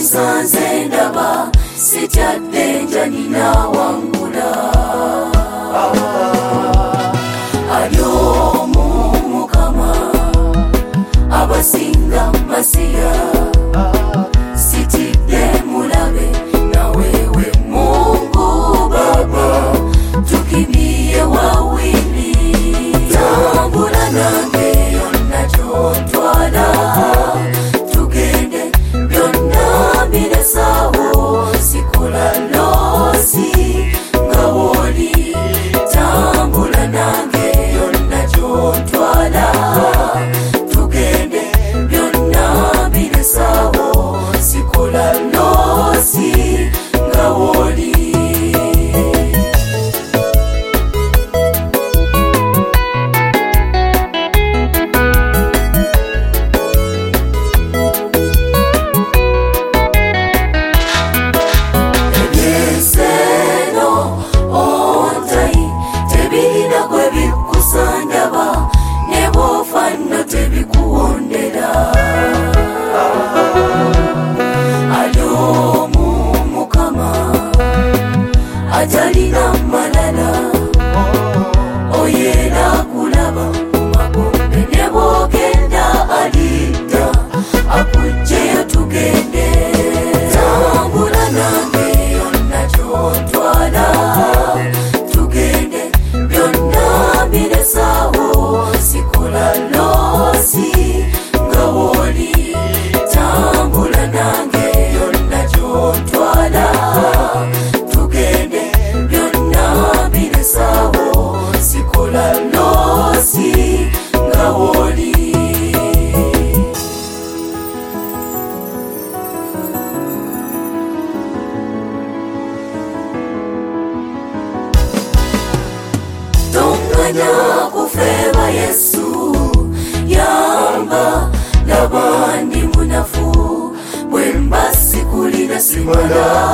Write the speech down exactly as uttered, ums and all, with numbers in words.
bisanze ndaba sityadde njanina wangula alyomu Mukama abasinga masiya sitidde mulabe nawewe Mungu Baba tukimie wawili tambula nange yonna gyontwala tugende byonna biresawo sikola losi nga woli tambula nange yonna gyontwala tugende byonna biresawo sikola losi nga woli atalina malala oyera kulaba mumagombe nebogenda alita akujjeyo tugende tambula nange yonna gyontwala tugende byonna biresawo sikola losi nga woli tambula nange yonna gyontwala sikola losi nga woli tonganya kufeba Yesu yamba labandi munafu bwemba sikulina simala